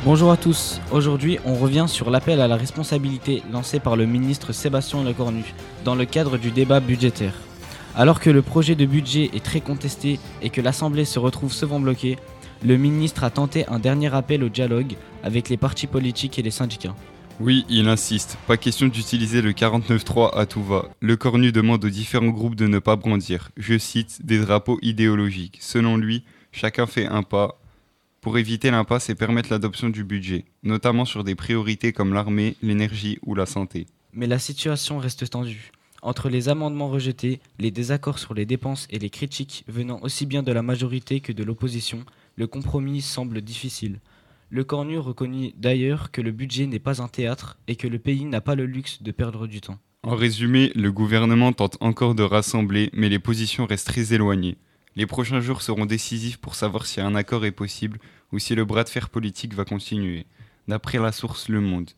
Bonjour à tous, aujourd'hui on revient sur l'appel à la responsabilité lancé par le ministre Sébastien Lecornu dans le cadre du débat budgétaire. Alors que le projet de budget est très contesté et que l'Assemblée se retrouve souvent bloquée, le ministre a tenté un dernier appel au dialogue avec les partis politiques et les syndicats. Oui, il insiste, pas question d'utiliser le 49.3 à tout va. Lecornu demande aux différents groupes de ne pas brandir, je cite, des drapeaux idéologiques. Selon lui, chacun fait un pas pour éviter l'impasse et permettre l'adoption du budget, notamment sur des priorités comme l'armée, l'énergie ou la santé. Mais la situation reste tendue. Entre les amendements rejetés, les désaccords sur les dépenses et les critiques venant aussi bien de la majorité que de l'opposition, le compromis semble difficile. Lecornu reconnaît d'ailleurs que le budget n'est pas un théâtre et que le pays n'a pas le luxe de perdre du temps. En résumé, le gouvernement tente encore de rassembler, mais les positions restent très éloignées. Les prochains jours seront décisifs pour savoir si un accord est possible ou si le bras de fer politique va continuer, d'après la source Le Monde.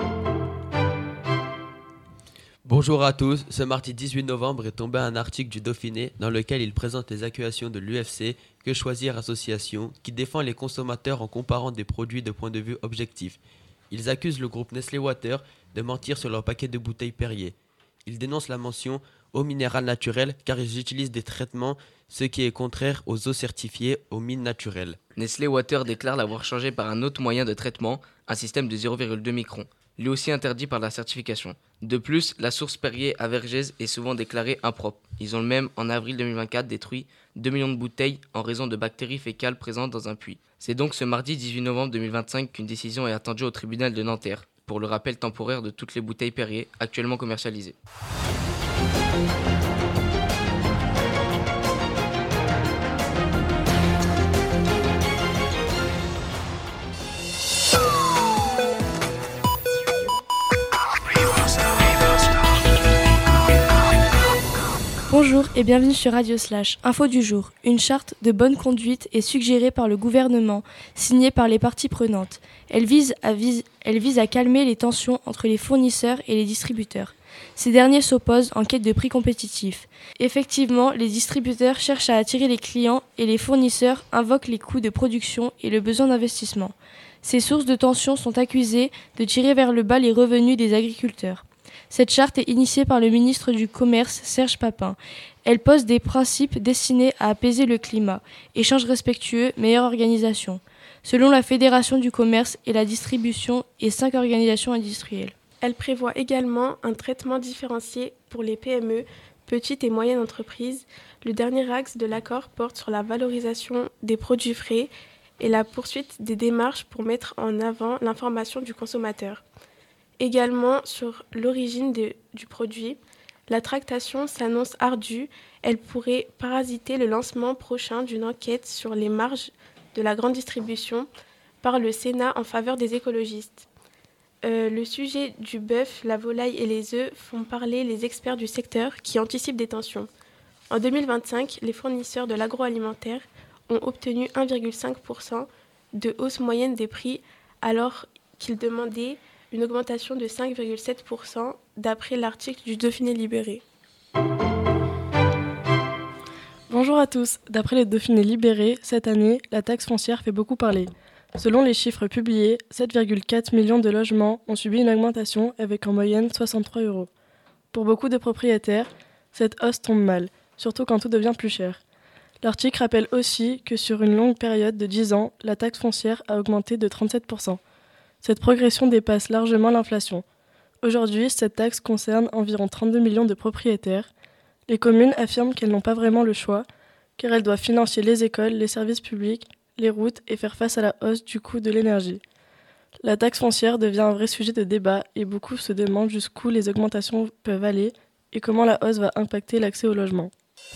Bonjour à tous, ce mardi 18 novembre est tombé un article du Dauphiné dans lequel il présente les accusations de l'UFC Que Choisir Association qui défend les consommateurs en comparant des produits de point de vue objectif. Ils accusent le groupe Nestlé Water de mentir sur leur paquet de bouteilles Perrier. Ils dénoncent la mention eau minérale naturelle car ils utilisent des traitements, ce qui est contraire aux eaux certifiées aux mines naturelles. Nestlé Water déclare l'avoir changé par un autre moyen de traitement, un système de 0,2 microns, lui aussi interdit par la certification. De plus, la source Perrier à Vergès est souvent déclarée impropre. Ils ont même, en avril 2024, détruit 2 millions de bouteilles en raison de bactéries fécales présentes dans un puits. C'est donc ce mardi 18 novembre 2025 qu'une décision est attendue au tribunal de Nanterre pour le rappel temporaire de toutes les bouteilles Perrier actuellement commercialisées. Bonjour et bienvenue sur Radio Slash. Info du jour. Une charte de bonne conduite est suggérée par le gouvernement, signée par les parties prenantes. Elle vise à calmer les tensions entre les fournisseurs et les distributeurs. Ces derniers s'opposent en quête de prix compétitifs. Effectivement, les distributeurs cherchent à attirer les clients et les fournisseurs invoquent les coûts de production et le besoin d'investissement. Ces sources de tension sont accusées de tirer vers le bas les revenus des agriculteurs. Cette charte est initiée par le ministre du Commerce, Serge Papin. Elle pose des principes destinés à apaiser le climat, échanges respectueux, meilleure organisation, selon la Fédération du commerce et la distribution et 5 organisations industrielles. Elle prévoit également un traitement différencié pour les PME, petites et moyennes entreprises. Le dernier axe de l'accord porte sur la valorisation des produits frais et la poursuite des démarches pour mettre en avant l'information du consommateur. Également sur l'origine du produit, la tractation s'annonce ardue. Elle pourrait parasiter le lancement prochain d'une enquête sur les marges de la grande distribution par le Sénat en faveur des écologistes. Le sujet du bœuf, la volaille et les œufs font parler les experts du secteur qui anticipent des tensions. En 2025, les fournisseurs de l'agroalimentaire ont obtenu 1,5% de hausse moyenne des prix alors qu'ils demandaient une augmentation de 5,7% d'après l'article du Dauphiné Libéré. Bonjour à tous. D'après le Dauphiné Libéré, cette année, la taxe foncière fait beaucoup parler. Selon les chiffres publiés, 7,4 millions de logements ont subi une augmentation avec en moyenne 63 €. Pour beaucoup de propriétaires, cette hausse tombe mal, surtout quand tout devient plus cher. L'article rappelle aussi que sur une longue période de 10 ans, la taxe foncière a augmenté de 37%. Cette progression dépasse largement l'inflation. Aujourd'hui, cette taxe concerne environ 32 millions de propriétaires. Les communes affirment qu'elles n'ont pas vraiment le choix, car elles doivent financer les écoles, les services publics, les routes et faire face à la hausse du coût de l'énergie. La taxe foncière devient un vrai sujet de débat et beaucoup se demandent jusqu'où les augmentations peuvent aller et comment la hausse va impacter l'accès au logement.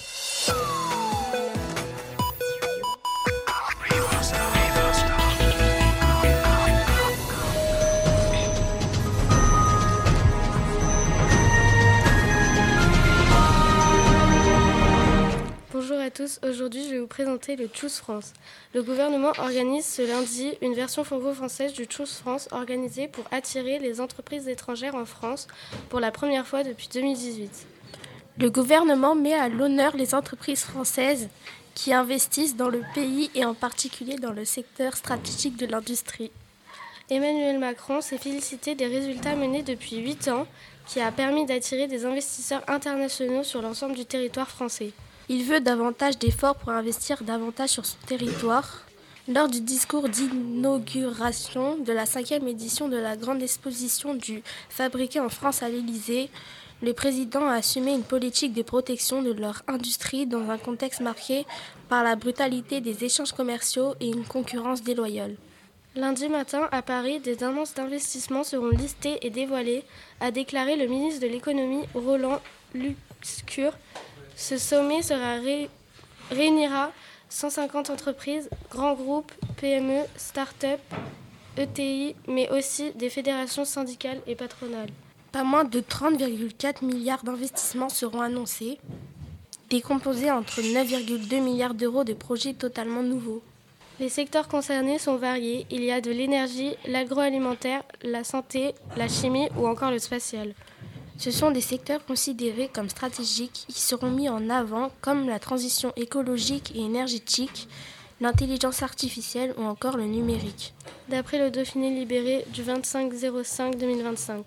Bonjour à tous, aujourd'hui je vais vous présenter le Choose France. Le gouvernement organise ce lundi une version franco-française du Choose France organisée pour attirer les entreprises étrangères en France pour la première fois depuis 2018. Le gouvernement met à l'honneur les entreprises françaises qui investissent dans le pays et en particulier dans le secteur stratégique de l'industrie. Emmanuel Macron s'est félicité des résultats menés depuis 8 ans, qui a permis d'attirer des investisseurs internationaux sur l'ensemble du territoire français. Il veut davantage d'efforts pour investir davantage sur son territoire. Lors du discours d'inauguration de la 5e édition de la grande exposition du Fabriqué en France à l'Élysée, le président a assumé une politique de protection de leur industrie dans un contexte marqué par la brutalité des échanges commerciaux et une concurrence déloyale. Lundi matin, à Paris, des annonces d'investissement seront listées et dévoilées, a déclaré le ministre de l'économie Roland Lescure. Ce sommet réunira 150 entreprises, grands groupes, PME, start-up, ETI, mais aussi des fédérations syndicales et patronales. Pas moins de 30,4 milliards d'investissements seront annoncés, décomposés entre 9,2 milliards d'euros de projets totalement nouveaux. Les secteurs concernés sont variés. Il y a de l'énergie, l'agroalimentaire, la santé, la chimie ou encore le spatial. Ce sont des secteurs considérés comme stratégiques qui seront mis en avant comme la transition écologique et énergétique, l'intelligence artificielle ou encore le numérique. D'après le Dauphiné libéré du 25/05/2025.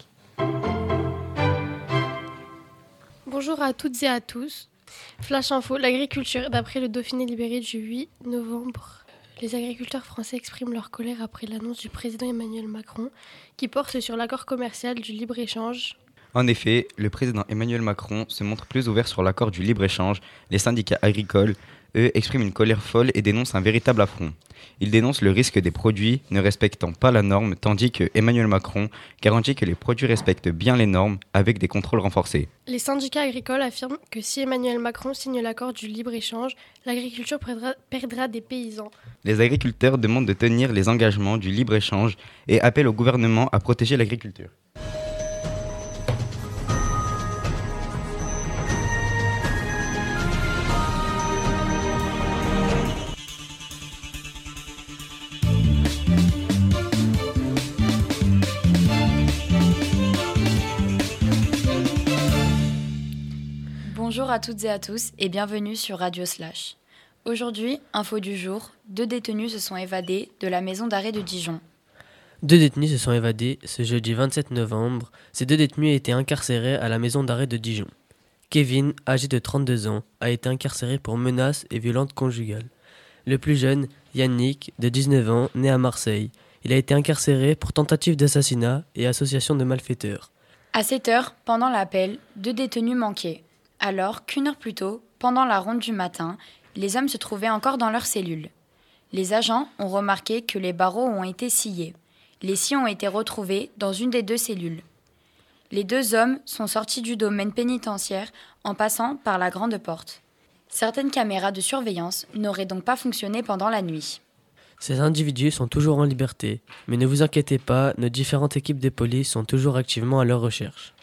Bonjour à toutes et à tous. Flash Info, l'agriculture. D'après le Dauphiné libéré du 8 novembre, les agriculteurs français expriment leur colère après l'annonce du président Emmanuel Macron qui porte sur l'accord commercial du libre-échange. En effet, le président Emmanuel Macron se montre plus ouvert sur l'accord du libre-échange. Les syndicats agricoles, eux, expriment une colère folle et dénoncent un véritable affront. Ils dénoncent le risque des produits ne respectant pas la norme, tandis que Emmanuel Macron garantit que les produits respectent bien les normes avec des contrôles renforcés. Les syndicats agricoles affirment que si Emmanuel Macron signe l'accord du libre-échange, l'agriculture perdra des paysans. Les agriculteurs demandent de tenir les engagements du libre-échange et appellent au gouvernement à protéger l'agriculture. Bonjour à toutes et à tous et bienvenue sur Radio Slash. Aujourd'hui, info du jour, 2 détenus se sont évadés de la maison d'arrêt de Dijon. 2 détenus se sont évadés ce jeudi 27 novembre. Ces 2 détenus étaient incarcérés à la maison d'arrêt de Dijon. Kevin, âgé de 32 ans, a été incarcéré pour menaces et violences conjugales. Le plus jeune, Yannick, de 19 ans, né à Marseille. Il a été incarcéré pour tentative d'assassinat et association de malfaiteurs. À 7 heures, pendant l'appel, 2 détenus manquaient. Alors qu'une heure plus tôt, pendant la ronde du matin, les hommes se trouvaient encore dans leur cellule. Les agents ont remarqué que les barreaux ont été sciés. Les scies ont été retrouvés dans une des 2 cellules. Les 2 hommes sont sortis du domaine pénitentiaire en passant par la grande porte. Certaines caméras de surveillance n'auraient donc pas fonctionné pendant la nuit. Ces individus sont toujours en liberté, mais ne vous inquiétez pas, nos différentes équipes de police sont toujours activement à leur recherche.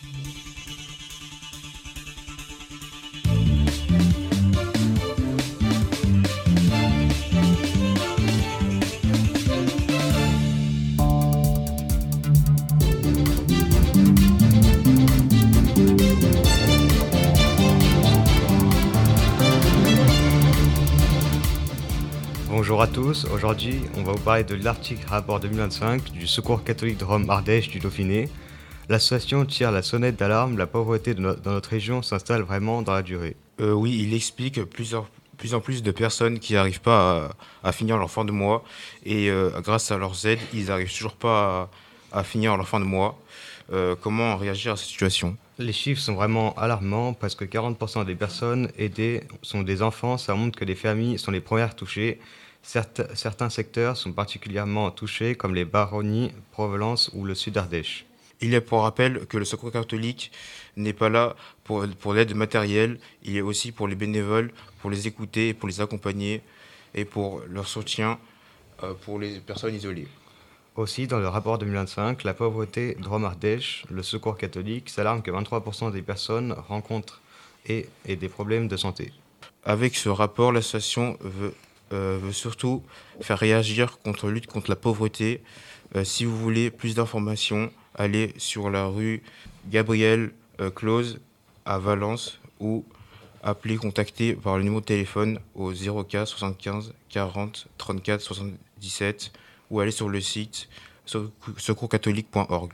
Bonjour à tous, aujourd'hui on va vous parler de l'article rapport 2025 du Secours catholique de Rome-Ardèche du Dauphiné. L'association tire la sonnette d'alarme, la pauvreté dans notre région s'installe vraiment dans la durée. Oui, il explique plus en plus de personnes qui n'arrivent pas à finir leur fin de mois et grâce à leurs aides, ils n'arrivent toujours pas à finir leur fin de mois. Comment réagir à cette situation ? Les chiffres sont vraiment alarmants parce que 40% des personnes aidées sont des enfants, ça montre que les familles sont les premières touchées. Certains secteurs sont particulièrement touchés comme les baronnies, Provence ou le sud Ardèche. Il est pour rappel que le Secours catholique n'est pas là pour l'aide matérielle, il est aussi pour les bénévoles, pour les écouter, pour les accompagner et pour leur soutien pour les personnes isolées. Aussi, dans le rapport 2025, la pauvreté de Rome-Ardèche, le Secours catholique s'alarme que 23% des personnes rencontrent et des problèmes de santé. Avec ce rapport, l'association veut surtout faire réagir lutte contre la pauvreté. Si vous voulez plus d'informations, allez sur la rue Gabriel Close à Valence ou contactez par le numéro de téléphone au 04 75 40 34 77 ou allez sur le site secourscatholique.org.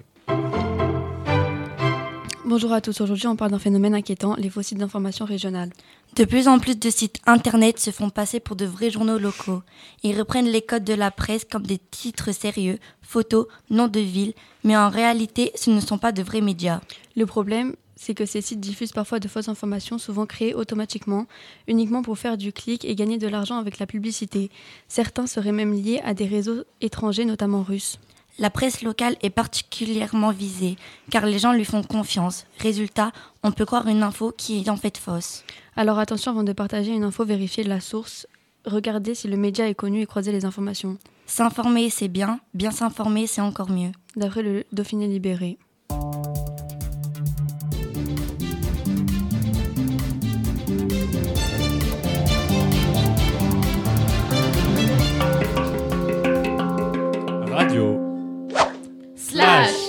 Bonjour à tous, aujourd'hui on parle d'un phénomène inquiétant, les faux sites d'information régionales. De plus en plus de sites internet se font passer pour de vrais journaux locaux. Ils reprennent les codes de la presse comme des titres sérieux, photos, noms de villes, mais en réalité ce ne sont pas de vrais médias. Le problème, c'est que ces sites diffusent parfois de fausses informations, souvent créées automatiquement, uniquement pour faire du clic et gagner de l'argent avec la publicité. Certains seraient même liés à des réseaux étrangers, notamment russes. La presse locale est particulièrement visée, car les gens lui font confiance. Résultat, on peut croire une info qui est en fait fausse. Alors attention, avant de partager une info, vérifiez la source. Regardez si le média est connu et croisez les informations. S'informer, c'est bien. Bien s'informer, c'est encore mieux. D'après le Dauphiné libéré. Radio. Slash.